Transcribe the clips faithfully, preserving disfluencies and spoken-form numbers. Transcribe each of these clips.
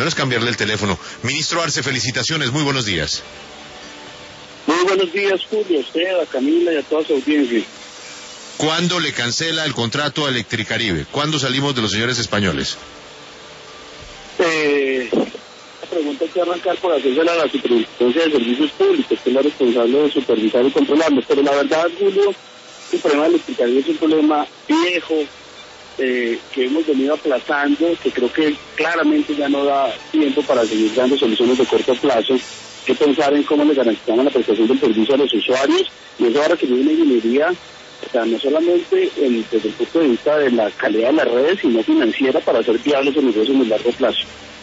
mejor es cambiarle el teléfono. Ministro Arce, felicitaciones, muy buenos días. Muy buenos días, Julio, a usted, a Camila y a toda su audiencia. ¿Cuándo le cancela el contrato a Electricaribe? ¿Cuándo salimos de los señores españoles? Eh, la pregunta hay que arrancar por hacérsela a la Superintendencia de Servicios Públicos, que es la responsable de supervisar y controlarlos. Pero la verdad, Julio, el problema de Electricaribe es un problema viejo, eh, que hemos venido aplazando, que creo que claramente ya no da tiempo para seguir dando soluciones de corto plazo. Que pensar en cómo le garantizamos la prestación del servicio a los usuarios, y eso ahora que viene una ingeniería, o sea, no solamente en, desde el punto de vista de la calidad de las redes, sino financiera para hacer viables el negocio en el largo plazo.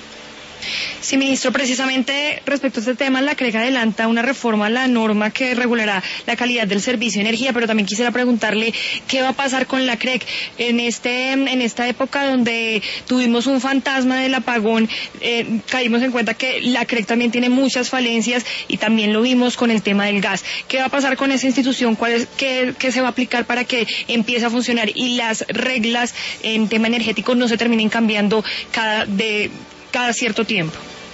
Sí, ministro, precisamente respecto a este tema, la CREG adelanta una reforma a la norma que regulará la calidad del servicio de energía, pero también quisiera preguntarle qué va a pasar con la CREG en este en esta época donde tuvimos un fantasma del apagón. Eh, caímos en cuenta que la CREG también tiene muchas falencias y también lo vimos con el tema del gas. ¿Qué va a pasar con esa institución? ¿Cuál es, qué, qué se va a aplicar para que empiece a funcionar y las reglas en tema energético no se terminen cambiando cada de cada cierto tiempo?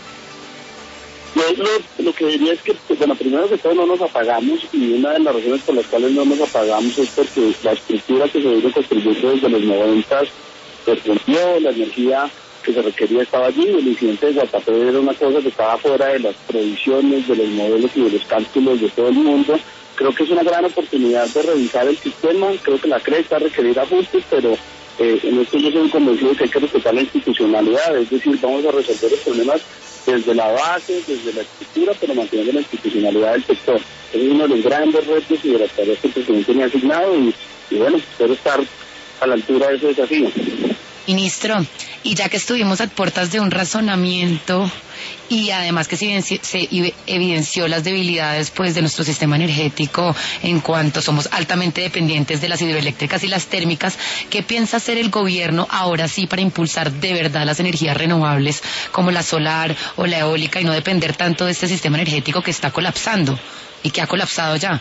Yo lo, lo que diría es que, pues, bueno, primero que todo no nos apagamos, y una de las razones por las cuales no nos apagamos es porque la estructura que se vino construyendo desde los noventas se rompió, la energía que se requería estaba allí, el incidente de Guatapé era una cosa que estaba fuera de las previsiones, de los modelos y de los cálculos de todo el mundo. Creo que es una gran oportunidad de revisar el sistema, creo que la CREG está a requerir ajustes, pero eh, en esto yo soy convencido de que hay que respetar la institucionalidad, es decir, vamos a resolver los problemas desde la base, desde la estructura, pero manteniendo la institucionalidad del sector. Ese es uno de los grandes retos y de las tareas que el presidente me ha asignado, y, y bueno, espero estar a la altura de ese desafío. Ministro, y ya que estuvimos a puertas de un razonamiento y además que se evidenció, se evidenció las debilidades pues de nuestro sistema energético en cuanto somos altamente dependientes de las hidroeléctricas y las térmicas, ¿qué piensa hacer el gobierno ahora sí para impulsar de verdad las energías renovables como la solar o la eólica y no depender tanto de este sistema energético que está colapsando y que ha colapsado ya?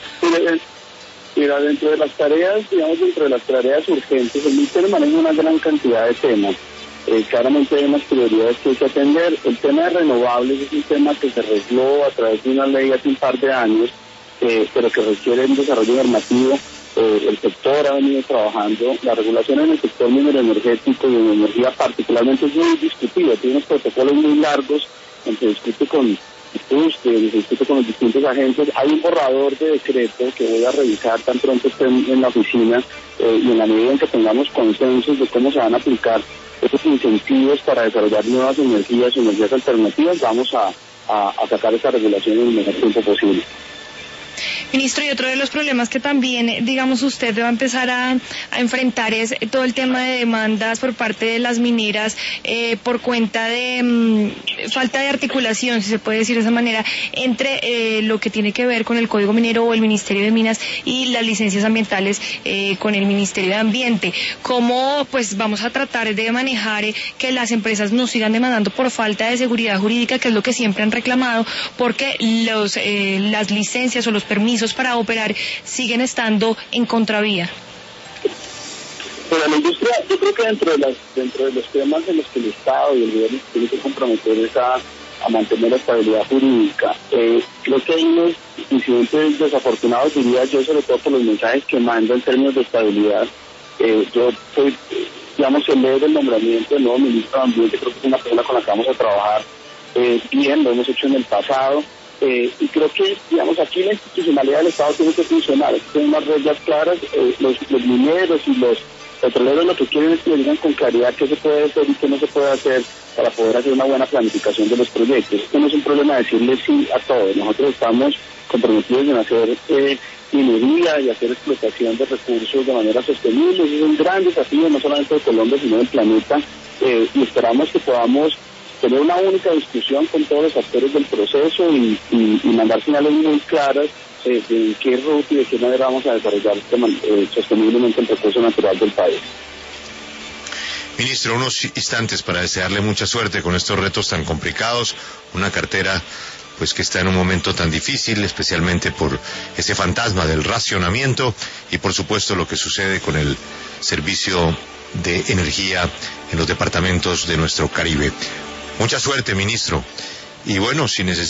Mira, dentro de las tareas, digamos, dentro de las tareas urgentes, el Ministerio maneja una gran cantidad de temas. Eh, claramente hay unas prioridades que hay que atender. El tema de renovables es un tema que se arregló a través de una ley hace un par de años, eh, pero que requiere un desarrollo normativo. Eh, el sector ha venido trabajando. La regulación en el sector minero energético y en energía particularmente es muy discutida. Tiene unos protocolos muy largos, en que se discute con usted, se discute con los distintos agentes. Hay un borrador de decreto que voy a revisar tan pronto esté en, en la oficina, eh, y en la medida en que tengamos consensos de cómo se van a aplicar esos incentivos para desarrollar nuevas energías, energías alternativas, vamos a, a, a sacar esa regulación en el mejor tiempo posible. Ministro, y otro de los problemas que también, digamos, usted va a empezar a, a enfrentar es todo el tema de demandas por parte de las mineras eh, por cuenta de mmm, falta de articulación, si se puede decir de esa manera, entre eh, lo que tiene que ver con el Código Minero o el Ministerio de Minas y las licencias ambientales eh, con el Ministerio de Ambiente. ¿Cómo pues vamos a tratar de manejar eh, que las empresas no sigan demandando por falta de seguridad jurídica, que es lo que siempre han reclamado, porque los eh, las licencias o los permisos para operar siguen estando en contravía? Pero la industria, yo creo que dentro de, las, dentro de los temas en los que el Estado y el gobierno tienen que comprometer es a, a mantener la estabilidad jurídica. Eh, creo que hay unos incidentes desafortunados, diría yo, sobre todo por los mensajes que manda en términos de estabilidad. Eh, yo soy, digamos, en vez del nombramiento del nuevo ministro de Ambiente, creo que es una persona con la que vamos a trabajar eh, bien, lo hemos hecho en el pasado. Eh, y creo que, digamos, aquí la institucionalidad del Estado tiene que funcionar, tiene unas reglas claras. Eh, los, los mineros y los petroleros lo que quieren es que le digan con claridad qué se puede hacer y qué no se puede hacer para poder hacer una buena planificación de los proyectos. Esto no es un problema de decirle sí a todo. Nosotros estamos comprometidos en hacer eh, minería y hacer explotación de recursos de manera sostenible. Ese es un gran desafío, no solamente de Colombia, sino del planeta, eh, y esperamos que podamos tener una única discusión con todos los actores del proceso y, y, y mandar señales muy claras eh, de en qué ruta y de qué manera vamos a desarrollar eh, sosteniblemente el recurso natural del país. Ministro, unos instantes para desearle mucha suerte con estos retos tan complicados, una cartera pues que está en un momento tan difícil, especialmente por ese fantasma del racionamiento y por supuesto lo que sucede con el servicio de energía en los departamentos de nuestro Caribe. Mucha suerte, ministro. Y bueno, si necesita